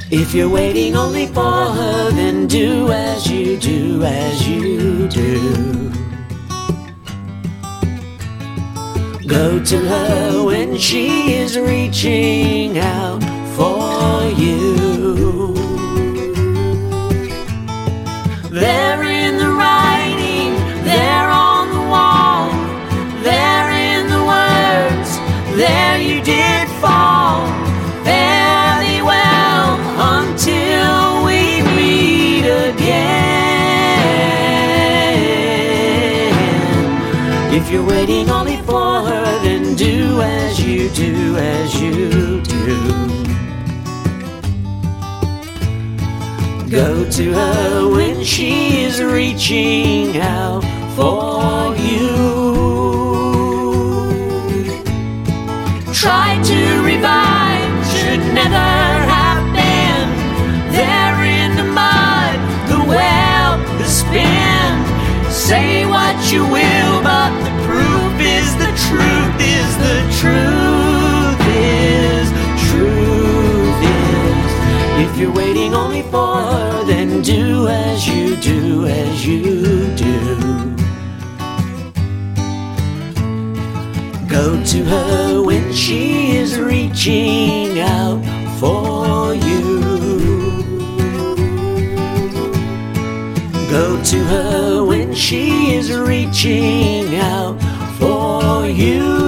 If you're waiting only for her, then do as you do, as you do. Go to her when she is reaching out for you. There in the writing, there on the wall, there in the words, there you did fall. Fairly well until we meet again. If you're waiting only for her, then do as you do, as you do. Go to her when she is reaching out for you. Try to revive, should never have been. There in the mud, the well, the spin. Say what you will, but the proof is the truth is the truth is, truth is. If you're waiting only for her, then do as you do, as you do. Go to her when she is reaching out for you. Go to her when she is reaching out for you.